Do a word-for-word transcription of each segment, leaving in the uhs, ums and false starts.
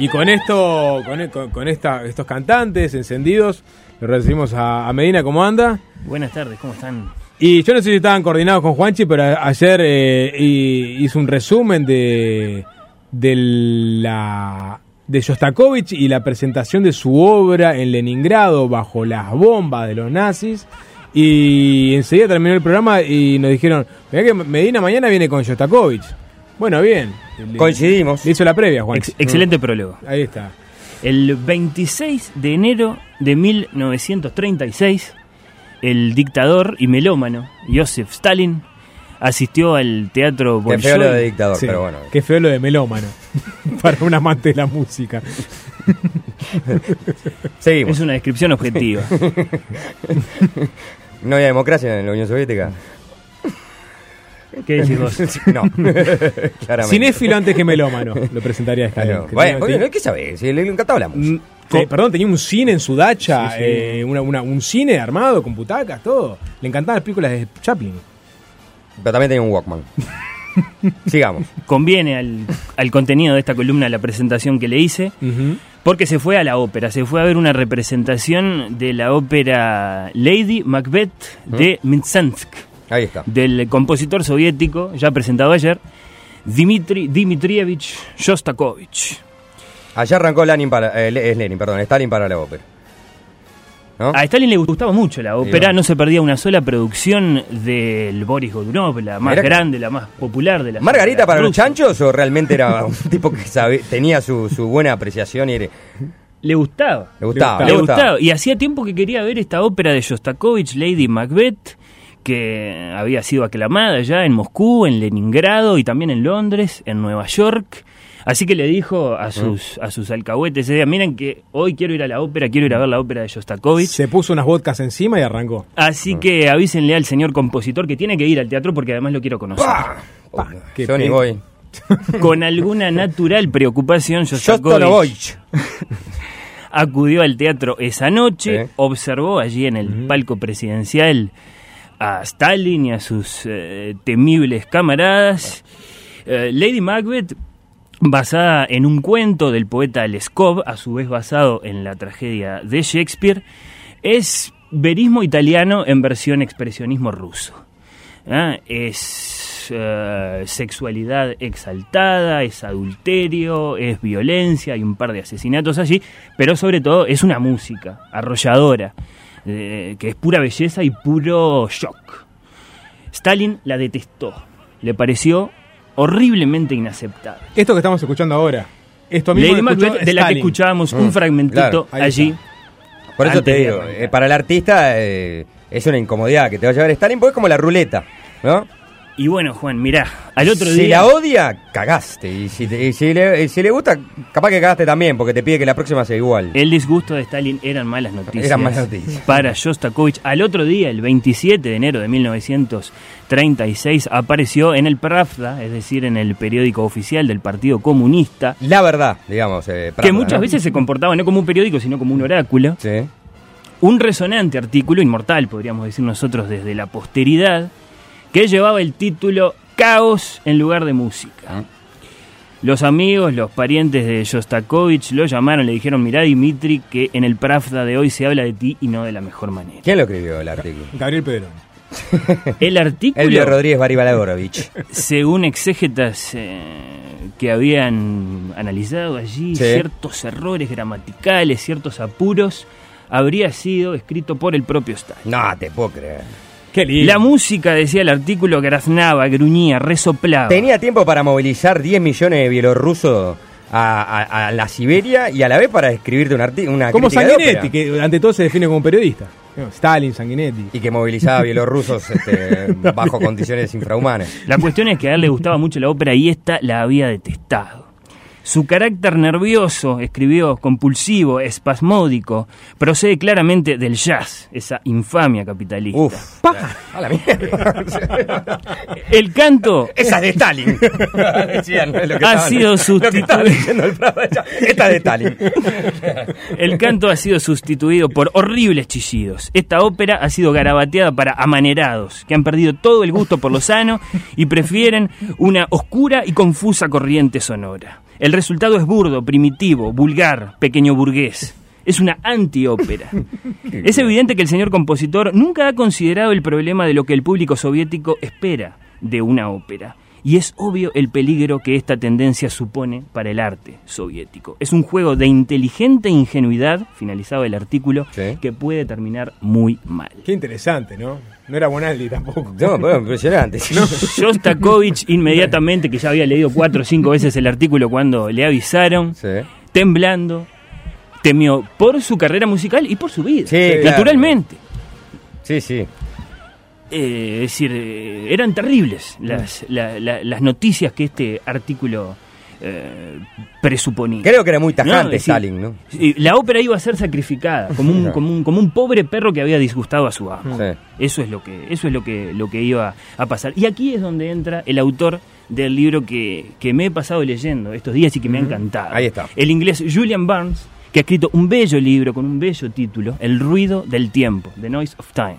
Y con esto, con, con, con esta, estos cantantes encendidos, lo recibimos a, a Medina. ¿Cómo anda? Buenas tardes, ¿cómo están? Y yo no sé si estaban coordinados con Juanchi, pero a, ayer eh, hizo un resumen de, de la de Shostakovich y la presentación de su obra en Leningrado bajo las bombas de los nazis. Y enseguida terminó el programa y nos dijeron, mirá que Medina mañana viene con Shostakovich. Bueno, bien. Coincidimos. Le hizo la previa, Juan. Ex- excelente mm. prólogo. Ahí está. El veintiséis de enero de mil novecientos treinta y seis, el dictador y melómano Joseph Stalin asistió al teatro Bolshoi. Qué feo lo de dictador, Sí, pero bueno. Qué feo lo de melómano. Para un amante de la música. Seguimos. Es una descripción objetiva. ¿No había democracia en la Unión Soviética? ¿Qué decís vos? No, claramente. Cinéfilo antes que melómano, lo presentaría Stalin. Bueno, Que bueno, tenía- bueno, ¿qué sabés? Si le encantaba la música. Mm, eh, perdón, tenía un cine en su dacha, Sí, sí. eh, una, una, un cine armado con butacas, todo. Le encantaban las películas de Chaplin. Pero también tenía un Walkman. Sigamos. Conviene al, al contenido de esta columna la presentación que le hice, Uh-huh. porque se fue a la ópera, se fue a ver una representación de la ópera Lady Macbeth de Mtsensk, Ahí está. del compositor soviético, ya presentado ayer, Dmitri Dmitrievich Shostakovich. Allá arrancó Lenin para, eh, es Lenin, perdón, Stalin para la ópera. ¿No? A Stalin le gustaba mucho la ópera, va. no se perdía una sola producción del Boris Godunov, la más Mirá que- grande, la más popular de la ¿Margarita para los Rusia. chanchos o realmente era un tipo que sabe, tenía su, su buena apreciación y era- Le gustaba. le gustaba? Le gustaba. Y hacía tiempo que quería ver esta ópera de Shostakovich, Lady Macbeth, que había sido aclamada ya en Moscú, en Leningrado y también en Londres, en Nueva York. Así que le dijo a sus, a sus alcahuetes ese día, miren que hoy quiero ir a la ópera, quiero ir a ver la ópera de Shostakovich. Se puso unas vodkas encima y arrancó. Así que avísenle al señor compositor que tiene que ir al teatro porque además lo quiero conocer. ¡Pah! Pa, qué Yo ni pe- voy. Con alguna natural preocupación, Shostakovich Shostakovich. acudió al teatro esa noche, Sí. observó allí en el palco presidencial a Stalin y a sus eh, temibles camaradas. Eh, Lady Macbeth, basada en un cuento del poeta Leskov, a su vez basado en la tragedia de Shakespeare, es verismo italiano en versión expresionismo ruso. ¿Ah? Es eh, sexualidad exaltada, es adulterio, es violencia, hay un par de asesinatos allí, pero sobre todo es una música arrolladora, eh, que es pura belleza y puro shock. Stalin la detestó, le pareció horriblemente inaceptable. Esto que estamos escuchando ahora. Esto mismo Lady lo escuchó Macbeth, de la que Stalin. escuchábamos Mm, un fragmentito claro, ahí allí. está. Por eso Antes te de digo, arrancar. eh, para el artista eh, es una incomodidad que te va a llevar Stalin, porque es como la ruleta, ¿no? Y bueno, Juan, mirá, al otro si día... la odia, cagaste. Y si, te- y si le, y si le gusta, capaz que cagaste también, porque te pide que la próxima sea igual. El disgusto de Stalin eran malas noticias. Eran malas noticias. Para Shostakovich. Al otro día, el veintisiete de enero de mil novecientos treinta y seis, apareció en el Pravda, es decir, en el periódico oficial del Partido Comunista, La verdad, digamos. Eh, que Pravda, muchas ¿no? veces se comportaba no como un periódico, sino como un oráculo. Sí. Un resonante artículo, inmortal, podríamos decir nosotros desde la posteridad, que llevaba el título Caos en lugar de música. Ah. Los amigos, los parientes de Shostakovich lo llamaron, le dijeron, mirá Dimitri, que en el Pravda de hoy se habla de ti y no de la mejor manera. ¿Quién lo escribió el artículo? Gabriel Pedrón. El artículo, Elvio Rodríguez Baribalagorovich. según exégetas eh, que habían analizado allí Sí. ciertos errores gramaticales, ciertos apuros, habría sido escrito por el propio Stalin. No, te puedo creer. Qué lindo. La música, decía el artículo, graznaba, gruñía, resoplaba. Tenía tiempo para movilizar diez millones de bielorrusos a, a- a la Siberia y a la vez para escribirte un arti- una Como crítica de Sanguinetti, ópera. que ante todo se define como periodista. No, Stalin, Sanguinetti. Y que movilizaba a bielorrusos este, bajo condiciones infrahumanas. La cuestión es que a él le gustaba mucho la ópera y esta la había detestado. Su carácter nervioso, escribió, compulsivo, espasmódico, procede claramente del jazz, esa infamia capitalista. Uf, a la mierda. El canto Esa es de Stalin. Decían, es lo que Ha estaban- sido lo que sustituido. estaban diciendo el Prado. Esta es de Stalin. El canto ha sido sustituido por horribles chillidos. Esta ópera ha sido garabateada para amanerados, que han perdido todo el gusto por lo sano y prefieren una oscura y confusa corriente sonora. El resultado es burdo, primitivo, vulgar, pequeño burgués. Es una antiópera. Es evidente que el señor compositor nunca ha considerado el problema de lo que el público soviético espera de una ópera. Y es obvio el peligro que esta tendencia supone para el arte soviético. Es un juego de inteligente ingenuidad, finalizado el artículo, sí, que puede terminar muy mal. Qué interesante, ¿no? No era Bonaldi tampoco. No, bueno, impresionante. No. Shostakovich inmediatamente, que ya había leído cuatro o cinco veces el artículo cuando le avisaron, sí, temblando, temió por su carrera musical y por su vida, sí, naturalmente. Claro. Sí, sí. Eh, es decir, eh, eran terribles las, la, la, las noticias que este artículo eh, presuponía. Creo que era muy tajante, ¿no? Decir, Stalin, ¿no? La ópera iba a ser sacrificada como un, no. como un, como un pobre perro que había disgustado a su amo. Sí. Eso es lo que, eso es lo que, lo que iba a pasar. Y aquí es donde entra el autor del libro que, que me he pasado leyendo estos días y que me ha encantado. Ahí está. El inglés Julian Barnes, que ha escrito un bello libro con un bello título, El ruido del tiempo, The Noise of Time.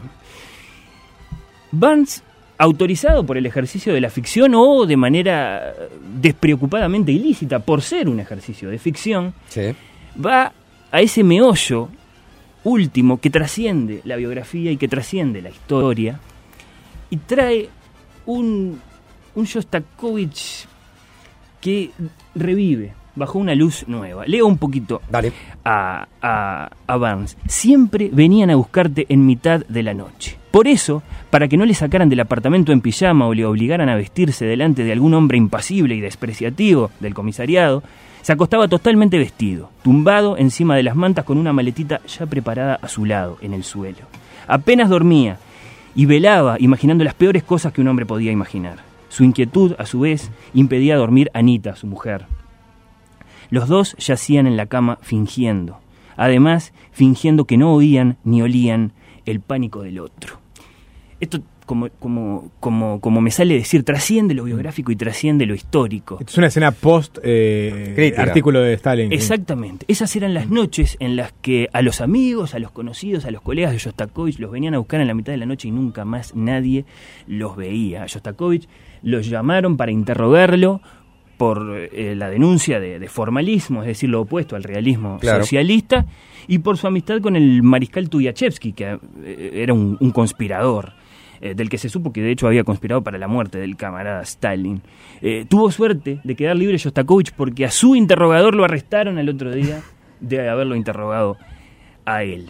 Barnes, autorizado por el ejercicio de la ficción o de manera despreocupadamente ilícita por ser un ejercicio de ficción, sí, va a ese meollo último que trasciende la biografía y que trasciende la historia y trae un, un Shostakovich que revive bajo una luz nueva. Leo un poquito a, a, a Barnes. Siempre venían a buscarte en mitad de la noche. Por eso, para que no le sacaran del apartamento en pijama o le obligaran a vestirse delante de algún hombre impasible y despreciativo del comisariado, se acostaba totalmente vestido, tumbado encima de las mantas con una maletita ya preparada a su lado, en el suelo. Apenas dormía y velaba imaginando las peores cosas que un hombre podía imaginar. Su inquietud, a su vez, impedía dormir a Anita, su mujer. Los dos yacían en la cama fingiendo, además fingiendo que no oían ni olían el pánico del otro. Esto, como, como, como, como me sale decir, trasciende lo biográfico y trasciende lo histórico. Esto es una escena post eh, artículo de Stalin. Exactamente. ¿Sí? Esas eran las noches en las que a los amigos, a los conocidos, a los colegas de Shostakovich los venían a buscar en la mitad de la noche y nunca más nadie los veía. A Shostakovich los llamaron para interrogarlo por eh, la denuncia de, de formalismo, es decir, lo opuesto al realismo claro. socialista, y por su amistad con el mariscal Tuyachevsky, que eh, era un, un conspirador, eh, del que se supo que de hecho había conspirado para la muerte del camarada Stalin. Eh, tuvo suerte de quedar libre Shostakovich porque a su interrogador lo arrestaron el otro día de haberlo interrogado a él.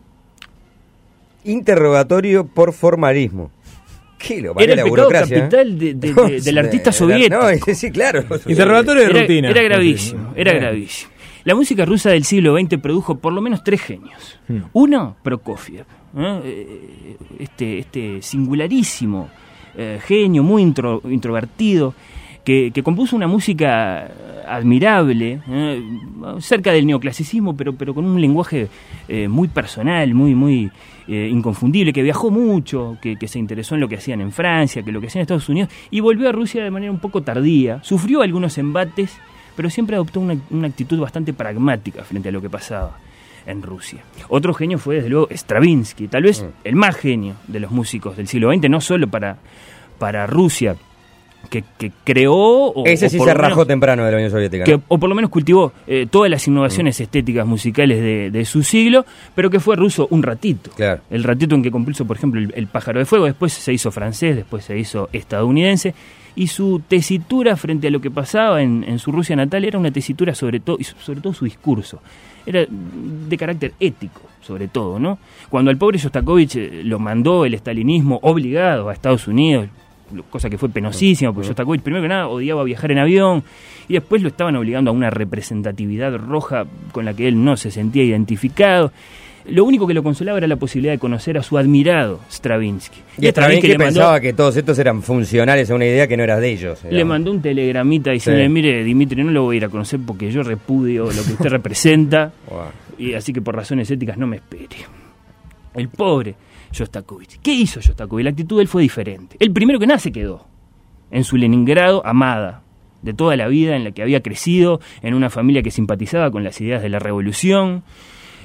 Interrogatorio por formalismo. ¿Qué lo era el la pecado capital de, de, de, del artista soviético. No, sí, claro. Interrogatorio de era, rutina. Era gravísimo, era gravísimo. La música rusa del siglo veinte produjo por lo menos tres genios. Hmm. Uno, Prokofiev, ¿eh? este, este singularísimo eh, genio, muy intro, introvertido, que, que compuso una música admirable, ¿eh? cerca del neoclasicismo, pero, pero con un lenguaje eh, muy personal, muy, muy eh, inconfundible, que viajó mucho, que, que se interesó en lo que hacían en Francia, que lo que hacían en Estados Unidos, y volvió a Rusia de manera un poco tardía, sufrió algunos embates, pero siempre adoptó una, una actitud bastante pragmática frente a lo que pasaba en Rusia. Otro genio fue, desde luego, Stravinsky, tal vez mm. el más genio de los músicos del siglo veinte, no solo para, para Rusia, que, que creó... O, Ese sí o se rajó menos, temprano de la Unión Soviética, que, ¿no? O por lo menos cultivó eh, todas las innovaciones mm. estéticas musicales de, de su siglo, pero que fue ruso un ratito. Claro. El ratito en que compuso, por ejemplo, el, el Pájaro de Fuego, después se hizo francés, después se hizo estadounidense, y su tesitura frente a lo que pasaba en, en su Rusia natal era una tesitura sobre todo, y sobre todo su discurso. Era de carácter ético, sobre todo, ¿no? Cuando al pobre Shostakovich lo mandó el estalinismo obligado a Estados Unidos, cosa que fue penosísima, porque Shostakovich, primero que nada, odiaba viajar en avión, y después lo estaban obligando a una representatividad roja con la que él no se sentía identificado. Lo único que lo consolaba era la posibilidad de conocer a su admirado Stravinsky. Y, y Stravinsky le pensaba mandó, que todos estos eran funcionales a una idea que no era de ellos. Era. Le mandó un telegramita diciéndole, sí. mire, Dimitri, no lo voy a ir a conocer porque yo repudio lo que usted representa, wow. y así que por razones éticas no me espere. El pobre Shostakovich. ¿Qué hizo Shostakovich? La actitud de él fue diferente. El primero que nada se quedó en su Leningrado amada, de toda la vida, en la que había crecido, en una familia que simpatizaba con las ideas de la revolución.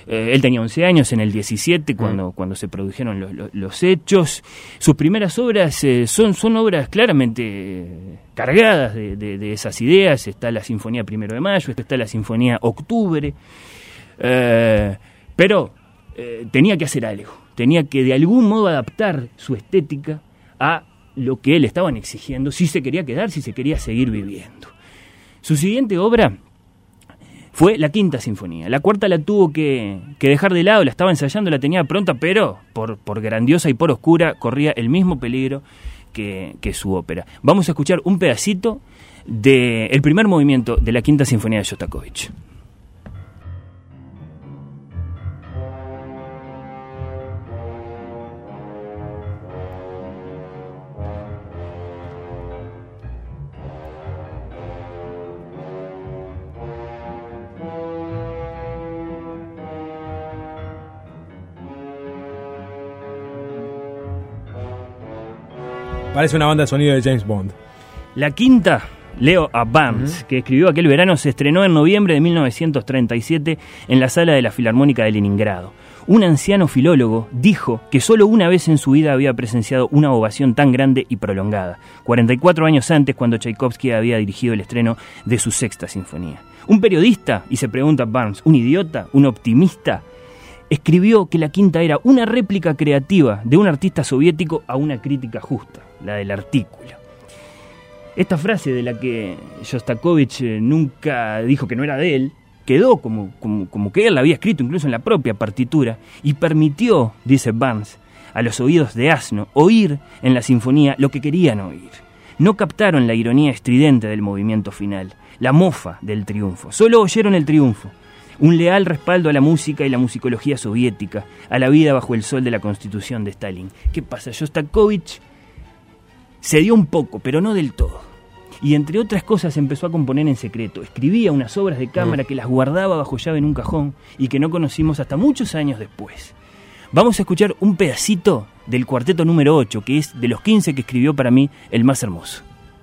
Eh, él tenía once años en el diecisiete cuando, mm. cuando se produjeron los, los, los hechos. Sus primeras obras eh, son, son obras claramente eh, cargadas de, de, de esas ideas. Está la Sinfonía Primero de Mayo, está la Sinfonía Octubre. Eh, pero eh, tenía que hacer algo. Tenía que de algún modo adaptar su estética a lo que le estaban exigiendo, si se quería quedar, si se quería seguir viviendo. Su siguiente obra fue la Quinta Sinfonía. La cuarta la tuvo que, que dejar de lado, la estaba ensayando, la tenía pronta, pero por, por grandiosa y por oscura corría el mismo peligro que, que su ópera. Vamos a escuchar un pedacito del primer movimiento de la Quinta Sinfonía de Shostakovich. Parece una banda de sonido de James Bond. La quinta, Leo a Barnes, uh-huh. que escribió aquel verano, se estrenó en noviembre de mil novecientos treinta y siete en la sala de la Filarmónica de Leningrado. Un anciano filólogo dijo que solo una vez en su vida había presenciado una ovación tan grande y prolongada, cuarenta y cuatro años antes, cuando Tchaikovsky había dirigido el estreno de su Sexta Sinfonía. Un periodista, y se pregunta Barnes, un idiota, un optimista, escribió que la quinta era una réplica creativa de un artista soviético a una crítica justa, la del artículo. Esta frase, de la que Shostakovich nunca dijo que no era de él, quedó como, como, como que él la había escrito incluso en la propia partitura, y permitió, dice Barnes, a los oídos de asno oír en la sinfonía lo que querían oír. No captaron la ironía estridente del movimiento final, la mofa del triunfo, solo oyeron el triunfo. Un leal respaldo a la música y la musicología soviética, a la vida bajo el sol de la Constitución de Stalin. ¿Qué pasa? Shostakovich se dio un poco, pero no del todo. Y entre otras cosas empezó a componer en secreto. Escribía unas obras de cámara mm. que las guardaba bajo llave en un cajón y que no conocimos hasta muchos años después. Vamos a escuchar un pedacito del cuarteto número ocho, que es de los quince que escribió para mí el más hermoso.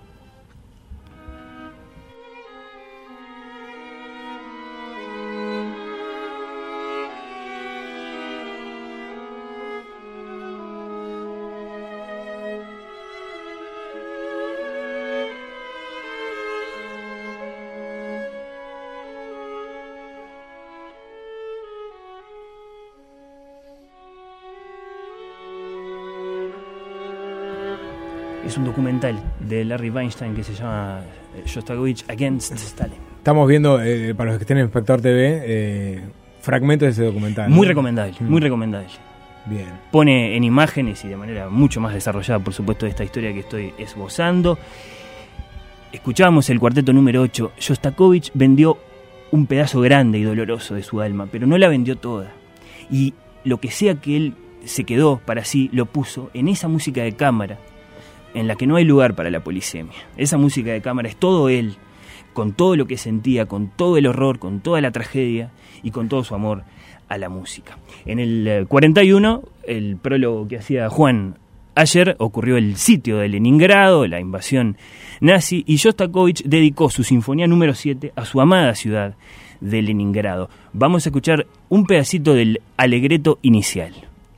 Es un documental de Larry Weinstein que se llama Shostakovich Against Stalin. Estamos viendo, eh, para los que estén en Espectador T V, eh, fragmentos de ese documental. Muy ¿no? recomendable, mm. muy recomendable. Bien. Pone en imágenes y de manera mucho más desarrollada, por supuesto, esta historia que estoy esbozando. Escuchábamos el cuarteto número ocho. Shostakovich vendió un pedazo grande y doloroso de su alma, pero no la vendió toda. Y lo que sea que él se quedó para sí, lo puso en esa música de cámara, en la que no hay lugar para la polisemia. Esa música de cámara es todo él, con todo lo que sentía, con todo el horror, con toda la tragedia y con todo su amor a la música. En el cuarenta y uno, el prólogo que hacía Juan ayer, ocurrió el sitio de Leningrado, la invasión nazi, y Shostakovich dedicó su sinfonía número siete a su amada ciudad de Leningrado. Vamos a escuchar un pedacito del alegreto inicial.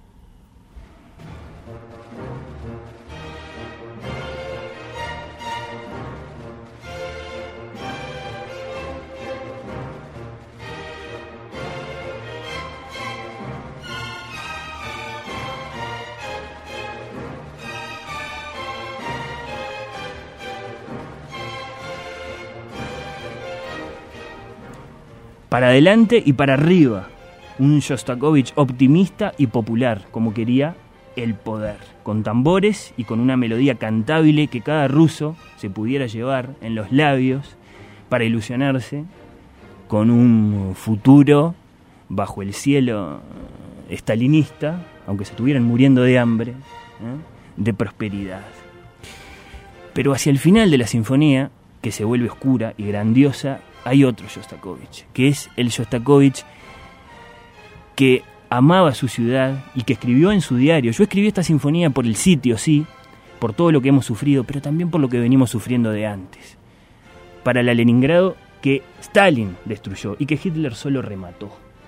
Para adelante y para arriba, un Shostakovich optimista y popular, como quería el poder, con tambores y con una melodía cantable que cada ruso se pudiera llevar en los labios para ilusionarse con un futuro bajo el cielo estalinista, aunque se estuvieran muriendo de hambre, ¿eh? de prosperidad. Pero hacia el final de la sinfonía, que se vuelve oscura y grandiosa, hay otro Shostakovich, que es el Shostakovich que amaba su ciudad y que escribió en su diario. Yo escribí esta sinfonía por el sitio, sí, por todo lo que hemos sufrido, pero también por lo que venimos sufriendo de antes. Para la Leningrado que Stalin destruyó y que Hitler solo remató.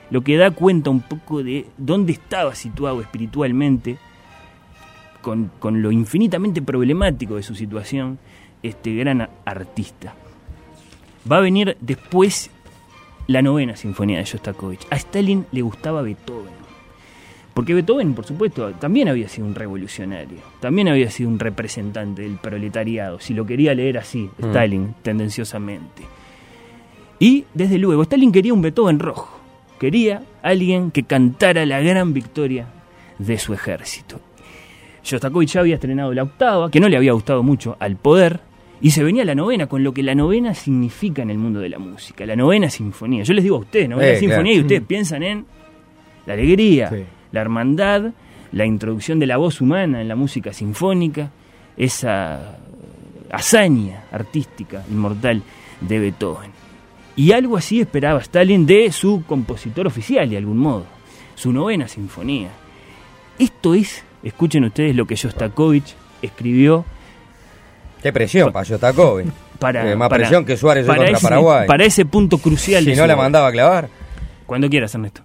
lo que da cuenta un poco de dónde estaba situado espiritualmente, con, con lo infinitamente problemático de su situación, este gran artista. Va a venir después la novena sinfonía de Shostakovich. A Stalin le gustaba Beethoven, porque Beethoven, por supuesto, también había sido un revolucionario, también había sido un representante del proletariado, si lo quería leer así, mm. Stalin, tendenciosamente. Y, desde luego, Stalin quería un Beethoven rojo, quería alguien que cantara la gran victoria de su ejército. Shostakovich ya había estrenado la octava, que no le había gustado mucho al poder, y se venía la novena, con lo que la novena significa en el mundo de la música, la novena sinfonía. Yo les digo a ustedes, novena eh, sinfonía, claro. Y ustedes mm. piensan en la alegría, sí. la hermandad, la introducción de la voz humana en la música sinfónica, esa hazaña artística inmortal de Beethoven. Y algo así esperaba Stalin de su compositor oficial, de algún modo, su novena sinfonía. Esto es, escuchen ustedes lo que Shostakovich escribió. Qué presión para Shostakovich. Para, eh, más para, presión que Suárez para contra ese, Paraguay. Para ese punto crucial. Si de no su la obra. mandaba a clavar. Cuando quieras, Ernesto.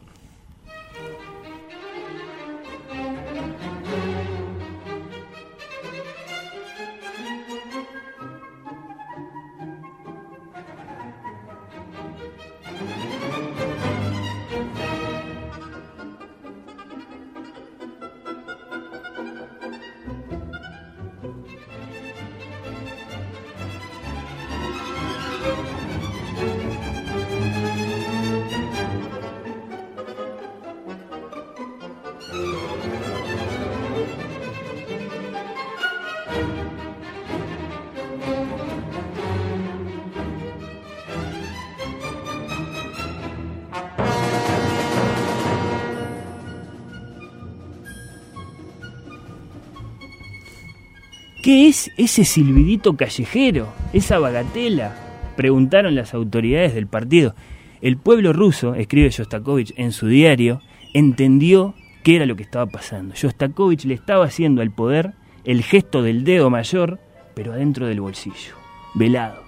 ¿Qué es ese silbidito callejero, esa bagatela?, preguntaron las autoridades del partido. El pueblo ruso, escribe Shostakovich en su diario, entendió qué era lo que estaba pasando. Shostakovich le estaba haciendo al poder el gesto del dedo mayor, pero adentro del bolsillo, velado.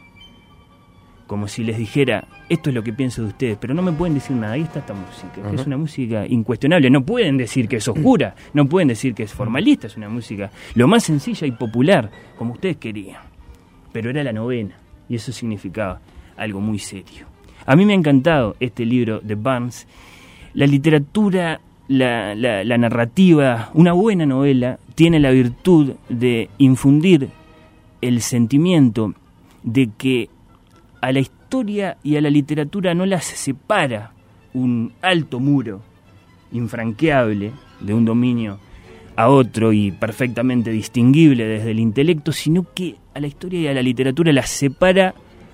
Como si les dijera, esto es lo que pienso de ustedes, pero no me pueden decir nada. Ahí está esta música, uh-huh. que es una música incuestionable. No pueden decir que es oscura, no pueden decir que es formalista, es una música lo más sencilla y popular, como ustedes querían. Pero era la novena, y eso significaba algo muy serio. A mí me ha encantado este libro de Burns. La literatura, la, la, la narrativa, una buena novela, tiene la virtud de infundir el sentimiento de que a la historia y a la literatura no las separa un alto muro infranqueable de un dominio a otro y perfectamente distinguible desde el intelecto, sino que a la historia y a la literatura las separa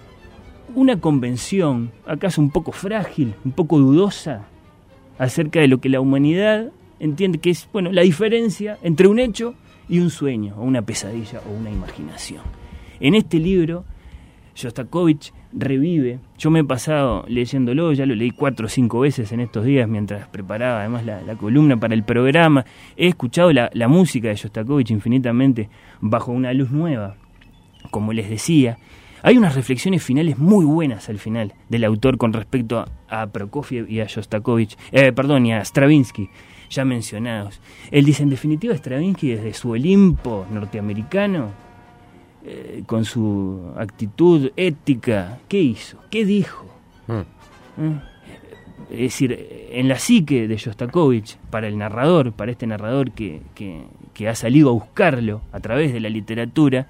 una convención, acaso un poco frágil, un poco dudosa, acerca de lo que la humanidad entiende que es, bueno, la diferencia entre un hecho y un sueño, o una pesadilla, o una imaginación. En este libro, Shostakovich revive. Yo me he pasado leyéndolo, ya lo leí cuatro o cinco veces en estos días mientras preparaba además la, la columna para el programa. He escuchado la, la música de Shostakovich infinitamente bajo una luz nueva, como les decía. Hay unas reflexiones finales muy buenas al final del autor con respecto a, a Prokofiev y a Shostakovich, eh, perdón, y a Stravinsky, ya mencionados. Él dice, en definitiva, Stravinsky desde su Olimpo norteamericano, Eh, con su actitud ética, ¿qué hizo? ¿Qué dijo? Mm. ¿Eh? Es decir, en la psique de Shostakovich, para el narrador, para este narrador que, que, que ha salido a buscarlo a través de la literatura,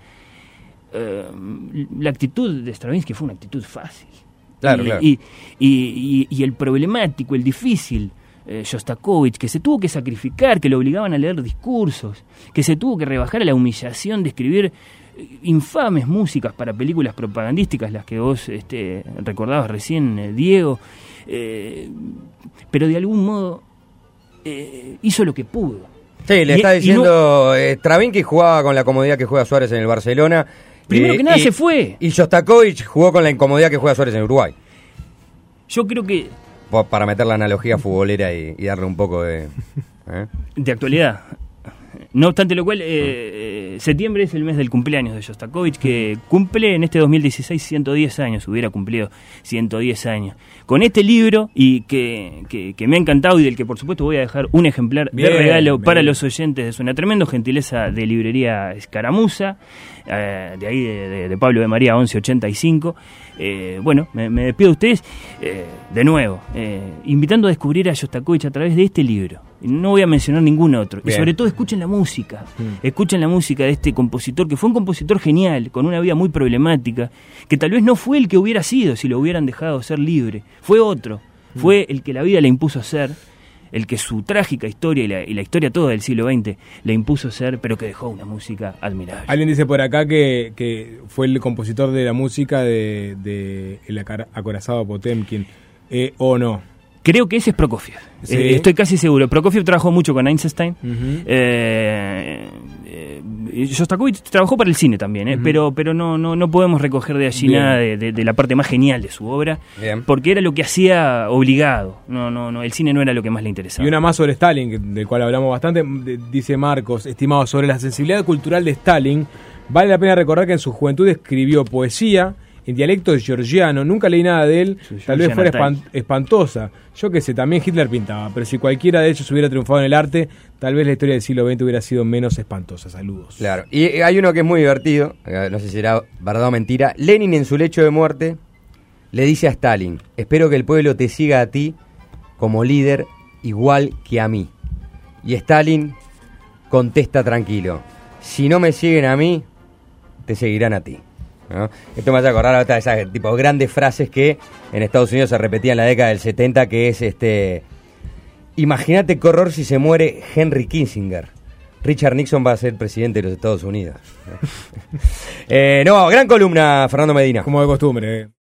eh, la actitud de Stravinsky fue una actitud fácil. Claro, y, claro. Y, y, y, y el problemático, el difícil, eh, Shostakovich, que se tuvo que sacrificar, que lo obligaban a leer discursos, que se tuvo que rebajar a la humillación de escribir infames músicas para películas propagandísticas, las que vos este, recordabas recién, eh, Diego, eh, pero de algún modo eh, hizo lo que pudo. Sí, le y, está diciendo, no, eh, Stravinsky jugaba con la comodidad que juega Suárez en el Barcelona. Primero eh, que nada y, se fue. Y Shostakovich jugó con la incomodidad que juega Suárez en Uruguay. Yo creo que... Para meter la analogía futbolera y, y darle un poco de... ¿eh? De actualidad. No obstante lo cual, eh, eh, septiembre es el mes del cumpleaños de Shostakovich, que cumple en este dos mil dieciséis ciento diez años, hubiera cumplido ciento diez años. Con este libro, y que, que, que me ha encantado y del que por supuesto voy a dejar un ejemplar bien, de regalo bien. Para los oyentes, es una tremenda gentileza de librería Escaramuza, eh, de ahí de, de, de Pablo de María once ochenta y cinco. Eh, bueno, me, me despido de ustedes eh, de nuevo, eh, invitando a descubrir a Shostakovich a través de este libro. No voy a mencionar ningún otro. Bien. Y sobre todo escuchen la música. Mm. Escuchen la música de este compositor, que fue un compositor genial, con una vida muy problemática, que tal vez no fue el que hubiera sido si lo hubieran dejado ser libre. Fue otro. Mm. Fue el que la vida le impuso ser, el que su trágica historia y la, y la historia toda del siglo veinte le impuso ser, pero que dejó una música admirable. Alguien dice por acá que, que fue el compositor de la música de, de El acorazado Potemkin, eh, o no. Creo que ese es Prokofiev. Sí. Eh, estoy casi seguro. Prokofiev trabajó mucho con Einstein. Uh-huh. eh, eh, Shostakovich trabajó para el cine también, eh, uh-huh. pero pero no no no podemos recoger de allí Bien. Nada de, de, de la parte más genial de su obra, Bien. Porque era lo que hacía obligado. No no no, el cine no era lo que más le interesaba. Y una más sobre Stalin, del cual hablamos bastante. Dice Marcos, estimado, sobre la sensibilidad cultural de Stalin, vale la pena recordar que en su juventud escribió poesía en dialecto georgiano. Nunca leí nada de él, sí, tal vez fuera espant- espantosa. Yo qué sé, también Hitler pintaba, pero si cualquiera de ellos hubiera triunfado en el arte, tal vez la historia del siglo veinte hubiera sido menos espantosa. Saludos. Claro, y hay uno que es muy divertido, no sé si será verdad o mentira. Lenin, en su lecho de muerte, le dice a Stalin: espero que el pueblo te siga a ti como líder igual que a mí. Y Stalin contesta tranquilo: si no me siguen a mí, te seguirán a ti. ¿No? Esto me hace acordar a esas de tipo grandes frases que en Estados Unidos se repetían en la década del setenta, que es este: imagínate qué horror si se muere Henry Kissinger, Richard Nixon va a ser presidente de los Estados Unidos. eh, no, gran columna, Fernando Medina. Como de costumbre.